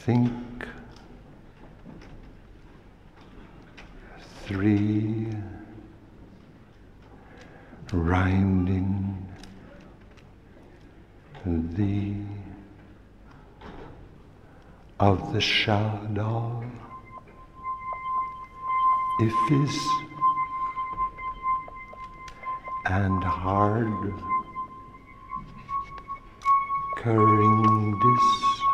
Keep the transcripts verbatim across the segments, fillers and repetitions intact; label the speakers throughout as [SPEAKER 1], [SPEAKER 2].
[SPEAKER 1] think, three, rinding thee of the shadow, if is and hard curringdis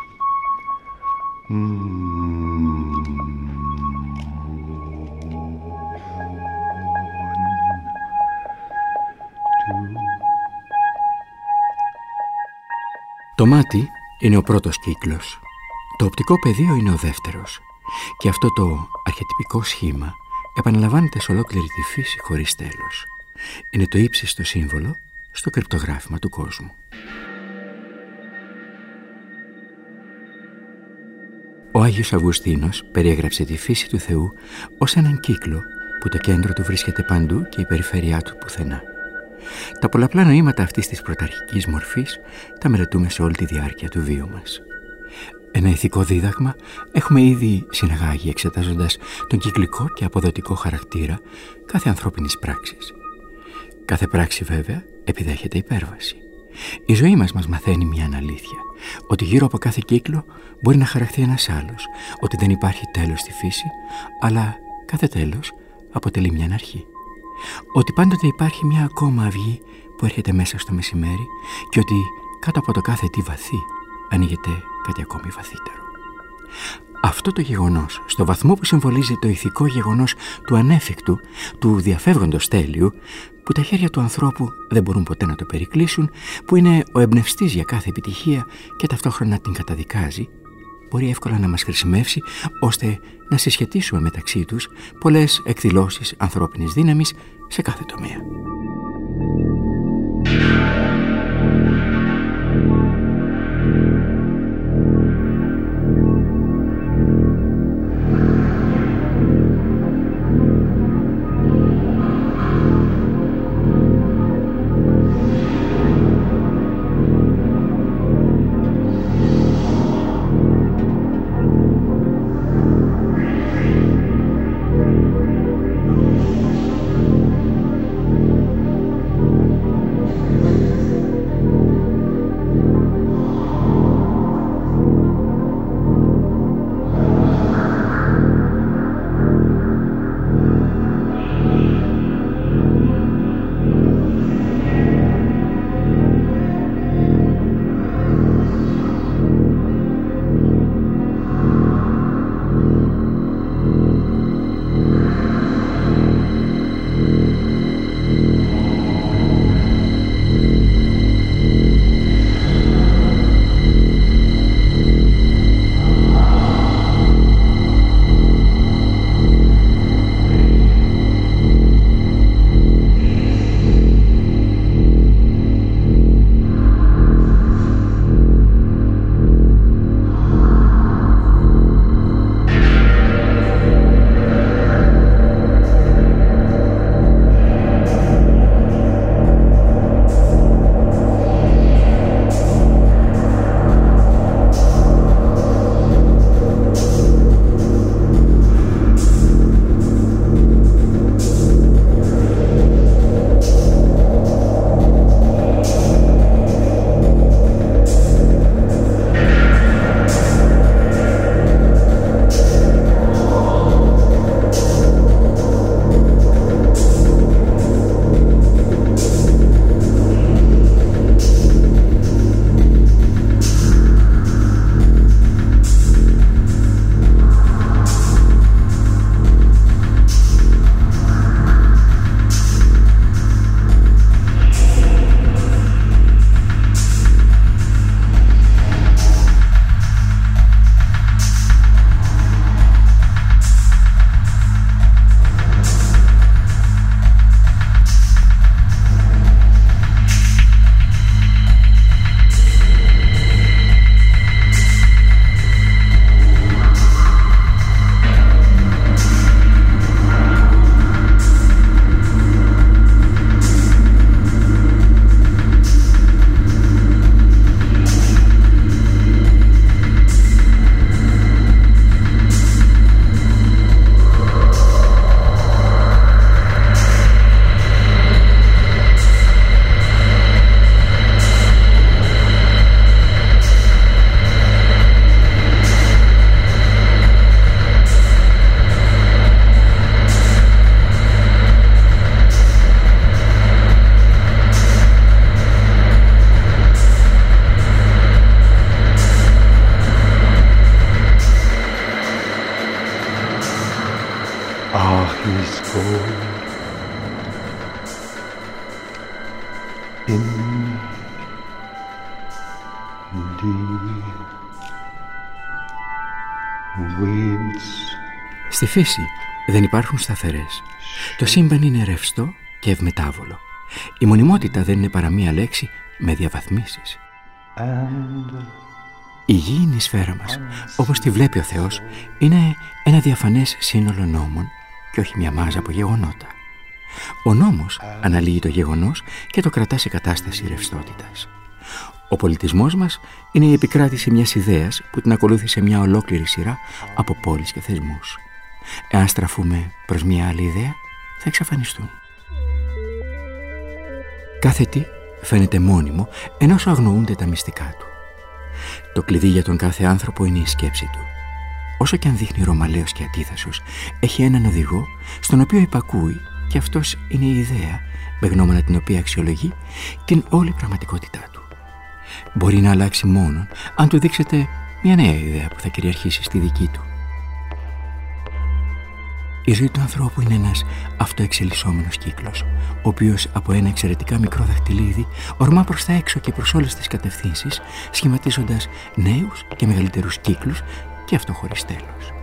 [SPEAKER 2] Το μάτι είναι ο πρώτος κύκλος, το οπτικό πεδίο είναι ο δεύτερος και αυτό το αρχετυπικό σχήμα επαναλαμβάνεται σε ολόκληρη τη φύση χωρίς τέλος. Είναι το ύψιστο σύμβολο στο κρυπτογράφημα του κόσμου. Ο Άγιος Αυγουστίνος περιέγραψε τη φύση του Θεού ως έναν κύκλο που το κέντρο του βρίσκεται παντού και η περιφέρειά του πουθενά. Τα πολλαπλά νοήματα αυτής της πρωταρχικής μορφής τα μελετούμε σε όλη τη διάρκεια του βίου μας. Ένα ηθικό δίδαγμα έχουμε ήδη συναγάγει εξετάζοντας τον κυκλικό και αποδοτικό χαρακτήρα κάθε ανθρώπινης πράξης. Κάθε πράξη βέβαια επιδέχεται υπέρβαση. Η ζωή μας μας μαθαίνει μια αλήθεια, ότι γύρω από κάθε κύκλο μπορεί να χαραχθεί ένας άλλος, ότι δεν υπάρχει τέλος στη φύση, αλλά κάθε τέλος αποτελεί μια αρχή. Ότι πάντοτε υπάρχει μια ακόμα αυγή που έρχεται μέσα στο μεσημέρι και ότι κάτω από το κάθε τι βαθύ ανοίγεται κάτι ακόμη βαθύτερο. Αυτό το γεγονός, στο βαθμό που συμβολίζει το ηθικό γεγονός του ανέφικτου, του διαφεύγοντος τέλειου, που τα χέρια του ανθρώπου δεν μπορούν ποτέ να το περικλείσουν, που είναι ο εμπνευστής για κάθε επιτυχία και ταυτόχρονα την καταδικάζει, μπορεί εύκολα να μας χρησιμεύσει ώστε να συσχετίσουμε μεταξύ τους πολλές εκδηλώσεις ανθρώπινης δύναμης σε κάθε τομέα.
[SPEAKER 1] weeds.
[SPEAKER 2] Στη φύση δεν υπάρχουν σταθερές. Το σύμπαν είναι ρευστό και ευμετάβολο. Η μονιμότητα δεν είναι παρά μία λέξη με διαβαθμίσεις.
[SPEAKER 1] And
[SPEAKER 2] Η γη είναι η σφαίρα μας, όπως τη βλέπει ο Θεός, είναι ένα διαφανές σύνολο νόμων και όχι μια μάζα από γεγονότα. Ο νόμος αναλύει το γεγονός και το κρατά σε κατάσταση ρευστότητας. Ο πολιτισμός μας είναι η επικράτηση μιας ιδέας που την ακολούθησε μια ολόκληρη σειρά από πόλεις και θεσμούς. Εάν στραφούμε προς μια άλλη ιδέα, θα εξαφανιστούν. Κάθε τι φαίνεται μόνιμο, ενώ σου αγνοούνται τα μυστικά του. Το κλειδί για τον κάθε άνθρωπο είναι η σκέψη του. Όσο και αν δείχνει ρωμαλαίος και αντίθασος, έχει έναν οδηγό στον οποίο υπακούει και αυτός είναι η ιδέα, με γνώμονα την οποία αξιολογεί την όλη πραγματικότητά του. Μπορεί να αλλάξει μόνο αν του δείξετε μια νέα ιδέα που θα κυριαρχήσει στη δική του. Η ζωή του ανθρώπου είναι ένας αυτοεξελισσόμενος κύκλος, ο οποίος από ένα εξαιρετικά μικρό δαχτυλίδι ορμά προς τα έξω και προς όλες τις κατευθύνσεις, σχηματίζοντας νέους και μεγαλύτερους κύκλους, και αυτό χωρίς τέλος.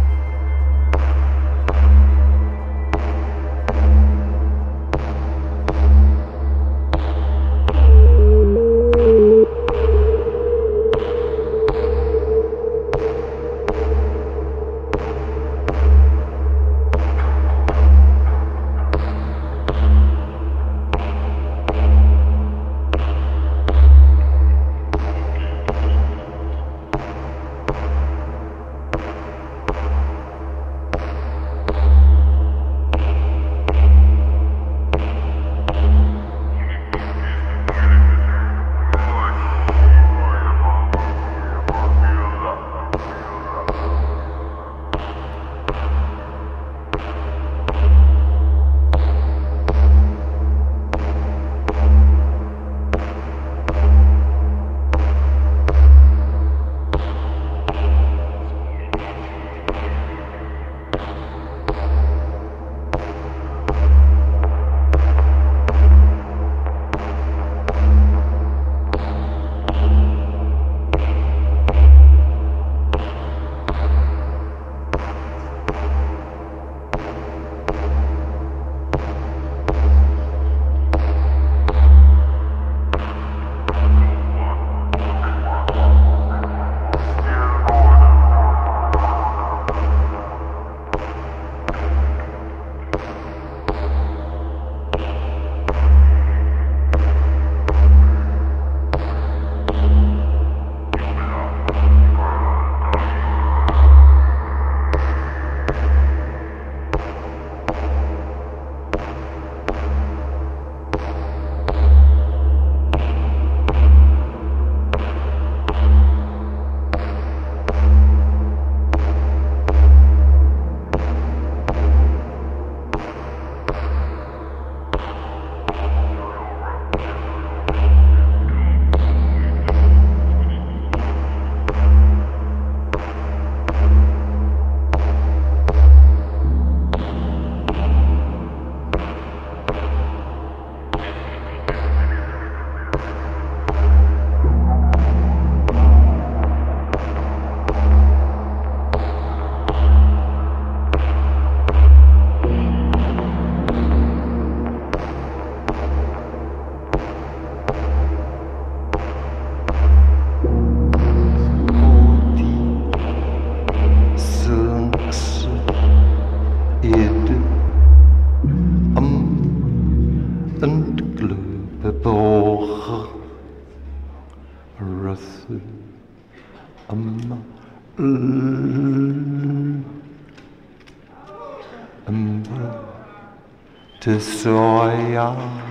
[SPEAKER 1] Te soja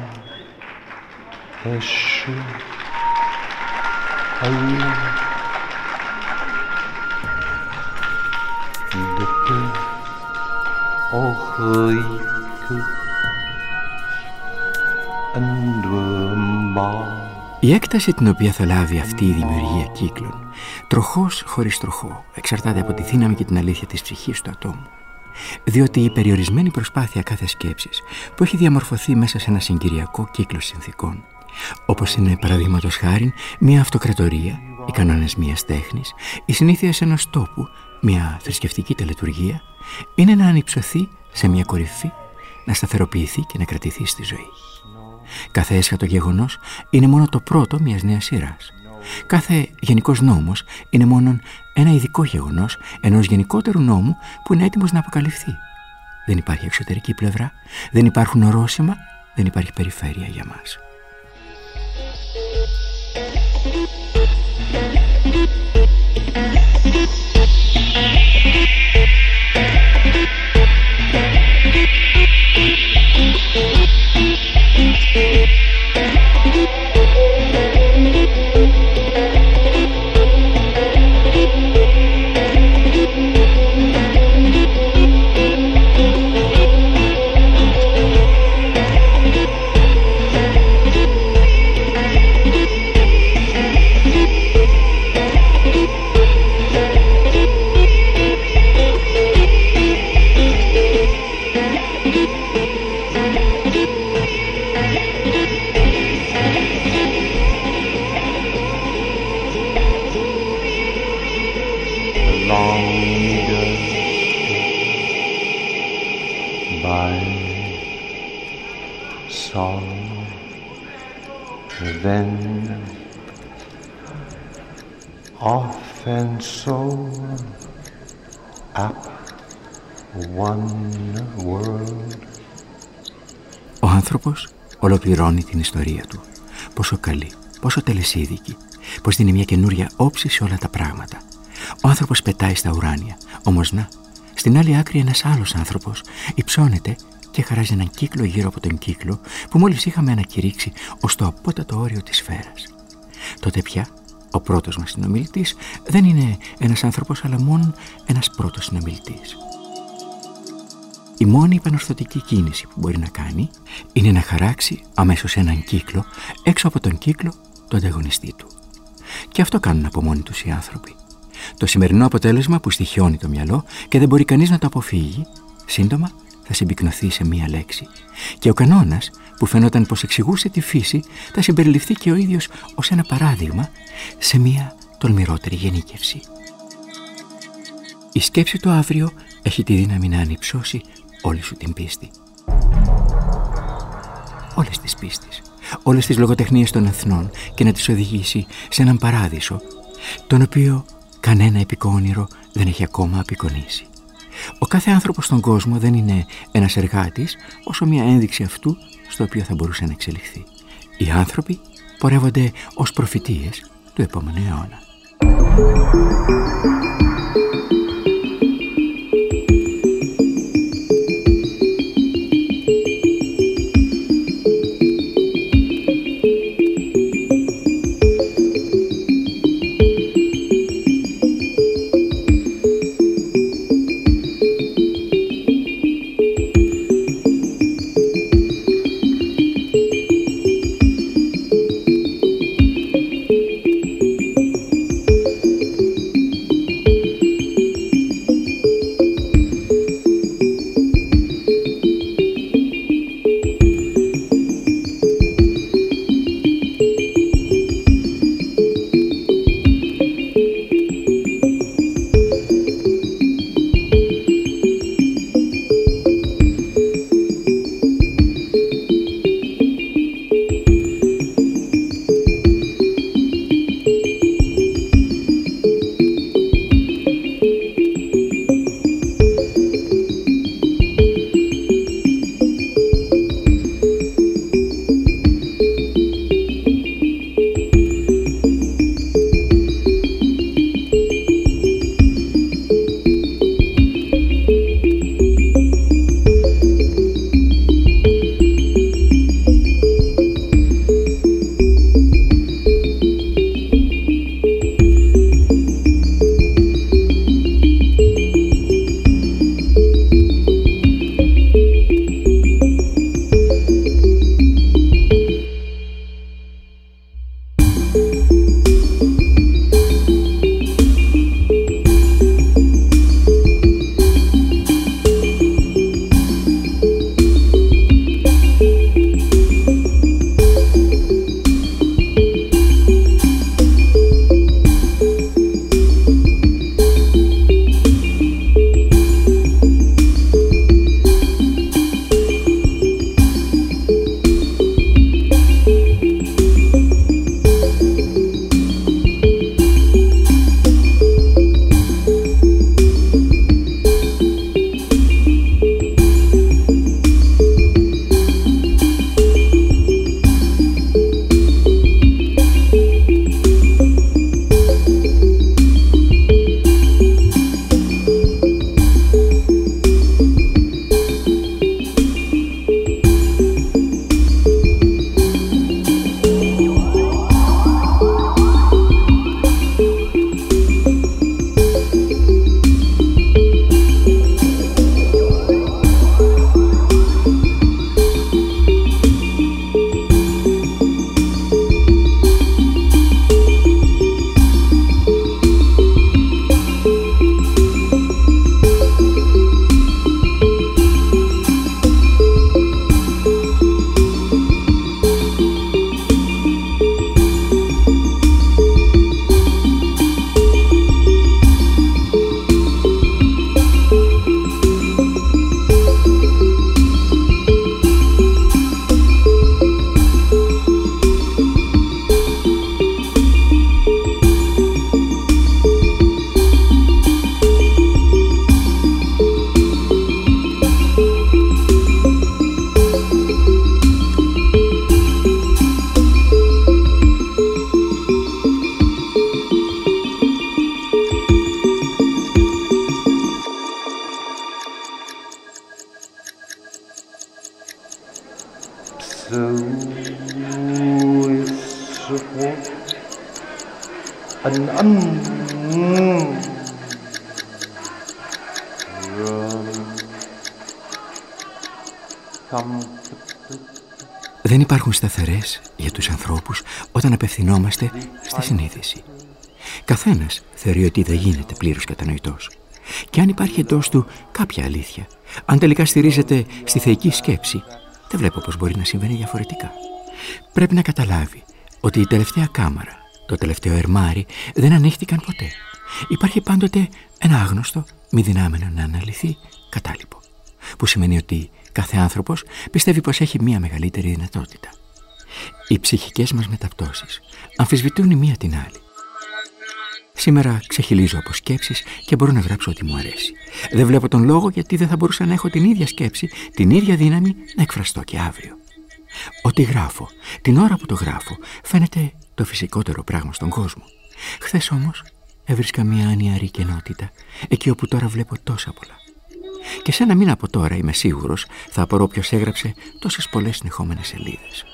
[SPEAKER 1] esche alle Lippe och rike endwembar.
[SPEAKER 2] Η έκταση την οποία θα λάβει αυτή η δημιουργία κύκλων, τροχός χωρίς τροχό, εξαρτάται από τη δύναμη και την αλήθεια της ψυχής του ατόμου. Διότι η περιορισμένη προσπάθεια κάθε σκέψης που έχει διαμορφωθεί μέσα σε ένα συγκυριακό κύκλο συνθήκων, όπως είναι παραδείγματος χάριν μια αυτοκρατορία οι κανόνες μιας τέχνης, οι συνήθειες ενός τόπου, μια θρησκευτική τελετουργία, είναι να ανυψωθεί σε μια κορυφή, να σταθεροποιηθεί και να κρατηθεί στη ζωή. Κάθε έσχατο γεγονός είναι μόνο το πρώτο μιας νέας σειράς. Κάθε γενικός νόμος είναι μόνο ένα ειδικό γεγονός ενός γενικότερου νόμου που είναι έτοιμος να αποκαλυφθεί. Δεν υπάρχει εξωτερική πλευρά, δεν υπάρχουν ορόσημα, δεν υπάρχει περιφέρεια για μας.
[SPEAKER 1] Then often so up one world.
[SPEAKER 2] Ο άνθρωπος ολοκληρώνει την ιστορία του. Πόσο καλή, πόσο τελεσίδικη, πως δίνει μια καινούρια όψη σε όλα τα πράγματα. Ο άνθρωπος πετάει στα ουράνια, όμως να, στην άλλη άκρη ένας άλλος άνθρωπος υψώνεται και χαράζει έναν κύκλο γύρω από τον κύκλο που μόλις είχαμε ανακηρύξει ως το απότατο όριο της σφαίρας. Τότε πια ο πρώτος μας συνομιλητής δεν είναι ένας άνθρωπος, αλλά μόνο ένας πρώτος συνομιλητής. Η μόνη πανορθωτική κίνηση που μπορεί να κάνει είναι να χαράξει αμέσως έναν κύκλο έξω από τον κύκλο του ανταγωνιστή του. Και αυτό κάνουν από μόνοι τους οι άνθρωποι. Το σημερινό αποτέλεσμα που στοιχιώνει το μυαλό και δεν μπορεί κανείς να το αποφύγει, σύντομα θα συμπυκνωθεί σε μία λέξη. Και ο κανόνας που φαινόταν πως εξηγούσε τη φύση θα συμπεριληφθεί και ο ίδιος ως ένα παράδειγμα σε μία τολμηρότερη γενίκευση. Η σκέψη του αύριο έχει τη δύναμη να ανυψώσει όλη σου την πίστη. Όλες τις πίστες, όλες τις λογοτεχνίες των εθνών και να τις οδηγήσει σε έναν παράδεισο, τον οποίο κανένα επικό όνειρο δεν έχει ακόμα απεικονίσει. Ο κάθε άνθρωπος στον κόσμο δεν είναι ένας εργάτης, όσο μια ένδειξη αυτού στο οποίο θα μπορούσε να εξελιχθεί. Οι άνθρωποι πορεύονται ως προφητείες του επόμενου αιώνα.
[SPEAKER 1] An un
[SPEAKER 2] Δεν υπάρχουν σταθερές για τους ανθρώπους όταν απευθυνόμαστε στη συνείδηση. Καθένας θεωρεί ότι δεν γίνεται πλήρως κατανοητός. Και αν υπάρχει εντός του κάποια αλήθεια, αν τελικά στηρίζεται στη θεϊκή σκέψη, δεν βλέπω πως μπορεί να συμβαίνει διαφορετικά. Πρέπει να καταλάβει ότι η τελευταία κάμαρα, το τελευταίο ερμάρι δεν ανοίχτηκαν ποτέ. Υπάρχει πάντοτε ένα άγνωστο, μη δυνάμενο να αναλυθεί κατάλοιπο. Που σημαίνει ότι κάθε άνθρωπος πιστεύει πως έχει μία μεγαλύτερη δυνατότητα. Οι ψυχικές μας μεταπτώσεις αμφισβητούν η μία την άλλη. Σήμερα ξεχυλίζω από σκέψεις και μπορώ να γράψω ό,τι μου αρέσει. Δεν βλέπω τον λόγο γιατί δεν θα μπορούσα να έχω την ίδια σκέψη, την ίδια δύναμη να εκφραστώ και αύριο. Ό,τι γράφω, την ώρα που το γράφω, φαίνεται το φυσικότερο πράγμα στον κόσμο. Χθες όμως έβρισκα μια ανιαρή κενότητα, εκεί όπου τώρα βλέπω τόσα πολλά. Και σε ένα μήνα από τώρα είμαι σίγουρος θα απορώ ποιος έγραψε τόσες πολλές συνεχόμενες σελίδες.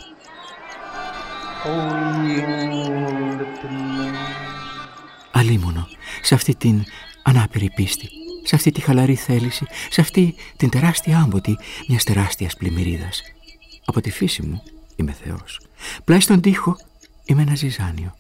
[SPEAKER 2] Αλίμονο σε αυτή την ανάπηρη πίστη, σε αυτή τη χαλαρή θέληση, σε αυτή την τεράστια άμποτη μιας τεράστιας πλημμυρίδας. Από τη φύση μου είμαι Θεός. Πλάι στον τοίχο είμαι ένα ζυζάνιο.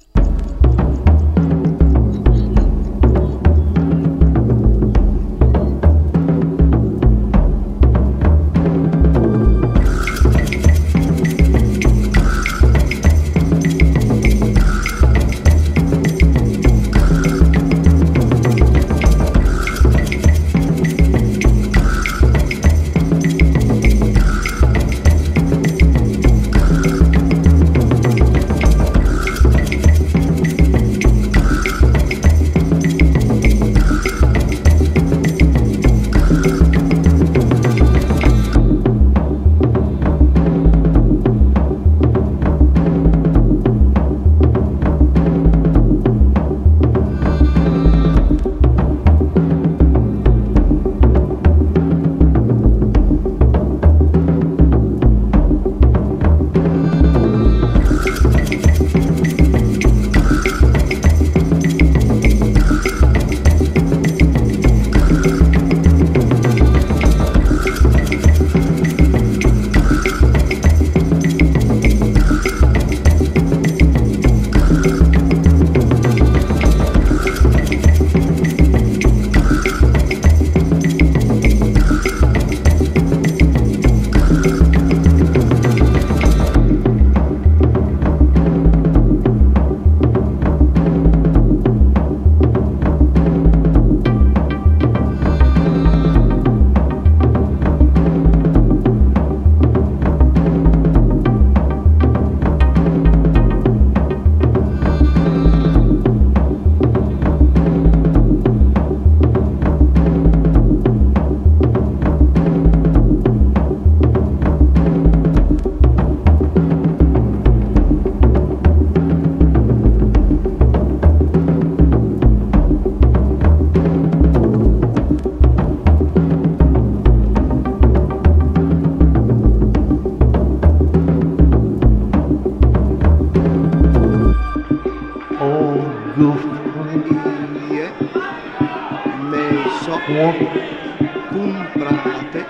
[SPEAKER 3] comprate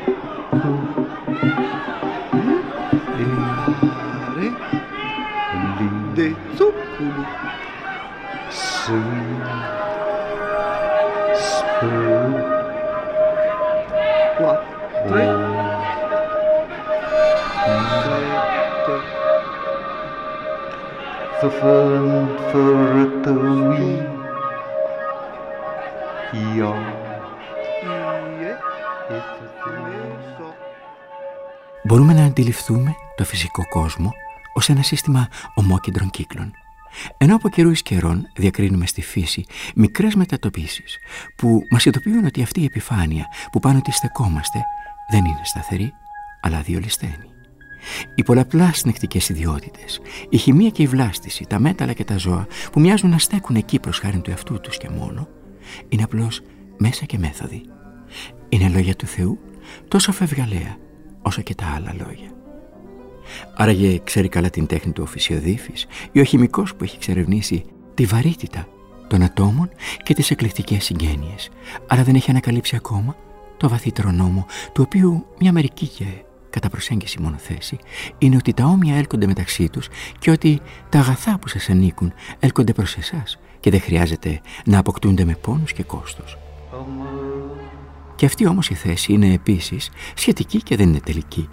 [SPEAKER 3] de zuccoli quattro
[SPEAKER 2] Μπορούμε να αντιληφθούμε το φυσικό κόσμο ως ένα σύστημα ομόκεντρων κύκλων. Ενώ από καιρού εις καιρών διακρίνουμε στη φύση μικρές μετατοπίσεις που μας ειδοποιούν ότι αυτή η επιφάνεια που πάνω τη στεκόμαστε δεν είναι σταθερή, αλλά διολυσθένη. Οι πολλαπλά συνεκτικές ιδιότητες, η χημεία και η βλάστηση, τα μέταλλα και τα ζώα που μοιάζουν να στέκουν εκεί προς χάριν του εαυτού τους και μόνο, είναι απλώς μέσα και μέθοδοι. Είναι λόγια του Θεού τόσο φευγαλαία όσο και τα άλλα λόγια. Άραγε ξέρει καλά την τέχνη του ο φυσιοδίφης ή ο χημικός που έχει εξερευνήσει τη βαρύτητα των ατόμων και τις εκλεκτικές συγγένειες, αλλά δεν έχει ανακαλύψει ακόμα το βαθύτερο νόμο, του οποίου μια μερική και κατά προσέγγιση μόνο θέση είναι ότι τα όμοια έλκονται μεταξύ τους και ότι τα αγαθά που σας ανήκουν έλκονται προς εσάς και δεν χρειάζεται να αποκτούνται με πόνους και κόστος. Και αυτή όμως η θέση είναι επίσης σχετική και δεν είναι τελική.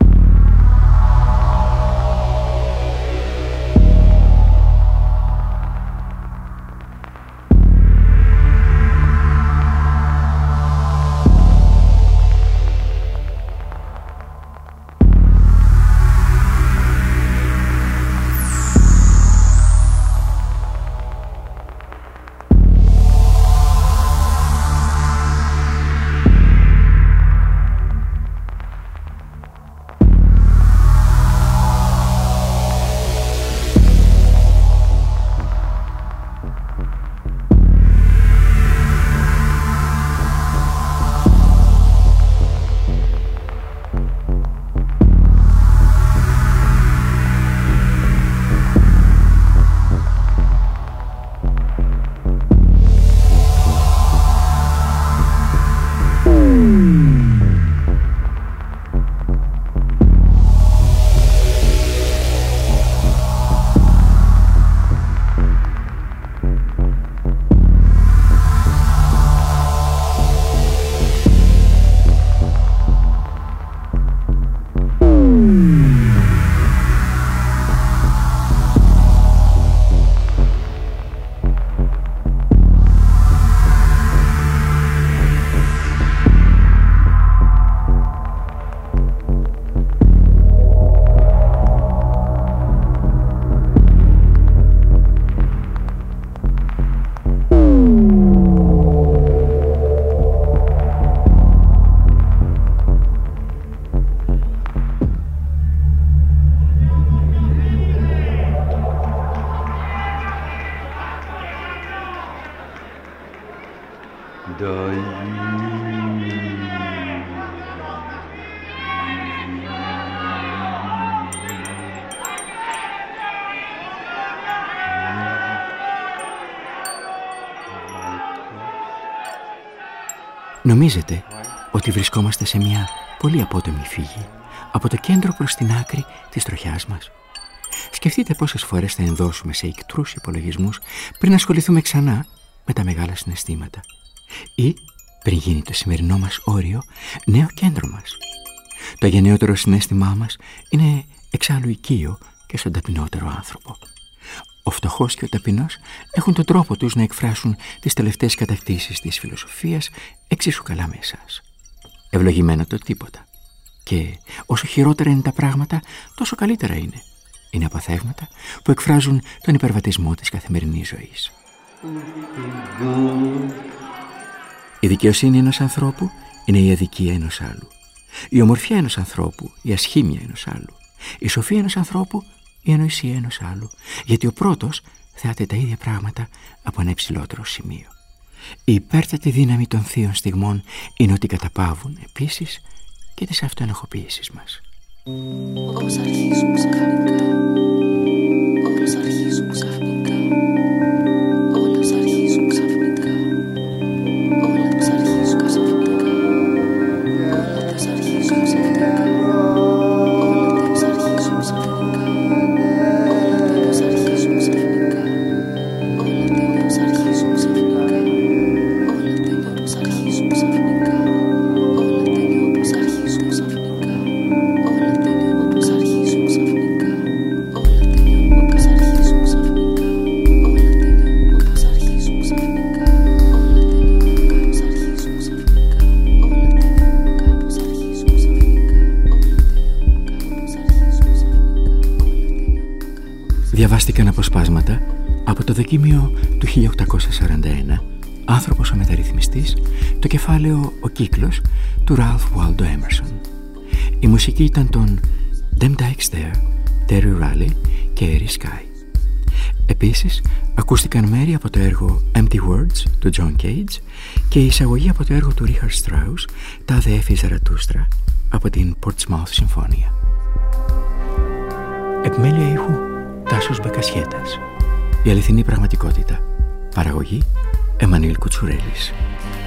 [SPEAKER 2] Νομίζετε ότι βρισκόμαστε σε μια πολύ απότομη φύγη από το κέντρο προς την άκρη της τροχιάς μας? Σκεφτείτε πόσες φορές θα ενδώσουμε σε ικτρούς υπολογισμούς πριν ασχοληθούμε ξανά με τα μεγάλα συναισθήματα ή πριν γίνει το σημερινό μας όριο νέο κέντρο μας. Το γενναιότερο συναίσθημά μας είναι εξάλλου οικείο και στον ταπεινότερο άνθρωπο. Ο φτωχός και ο ταπεινός έχουν τον τρόπο τους να εκφράσουν τις τελευταίες κατακτήσεις της φιλοσοφίας εξίσου καλά με εσάς. Ευλογημένο το τίποτα. Και όσο χειρότερα είναι τα πράγματα, τόσο καλύτερα είναι. Είναι αποθέγματα που εκφράζουν τον υπερβατισμό της καθημερινής ζωής. Η δικαιοσύνη ενός ανθρώπου είναι η αδικία ενός άλλου. Η ομορφιά ενός ανθρώπου, η ασχήμια ενός άλλου. Η σοφία ενός ανθρώπου, η ανοησία ενός άλλου. Γιατί ο πρώτος θεάται τα ίδια πράγματα από ένα υψηλότερο σημείο. Η υπέρτατη δύναμη των θείων στιγμών είναι ότι καταπαύουν επίσης και τις αυτοενοχοποίησεις μας.
[SPEAKER 4] Ως αρχίζουν ξαφνικά, όλος αρχίζουν ξαφνικά, όλος αρχίζουν ξαφνικά, όλα τους αρχίζουν ξαφνικά, όλα τους αρχίζουν ξαφνικά, όλα τους αρχίζουν ξαφνικά, όλα τους αρχίζουν ξαφνικά, όλα τους αρχίζουν ξαφνικά, όλα τους αρχίζουν ξαφνικά, όλα τους αρχίζουν ξαφνικά.
[SPEAKER 2] Διαβάστηκαν αποσπάσματα από το δοκίμιο του χίλια οκτακόσια σαράντα ένα «Άνθρωπος ο μεταρρυθμιστής», το κεφάλαιο «Ο κύκλος» του Ralph Waldo Emerson. Η μουσική ήταν των Dem Dykes There, Terry Riley και Erie Sky. Επίσης ακούστηκαν μέρη από το έργο Empty Words του John Cage και η εισαγωγή από το έργο του Richard Strauss, τα Δε Έφη Ζαρατούστρα, από την Portsmouth Συμφωνία. Επιμέλεια ήχου Τάσος Μπακασιέτας. Η αληθινή πραγματικότητα. Παραγωγή Εμμανουήλ Κουτσουρέλης.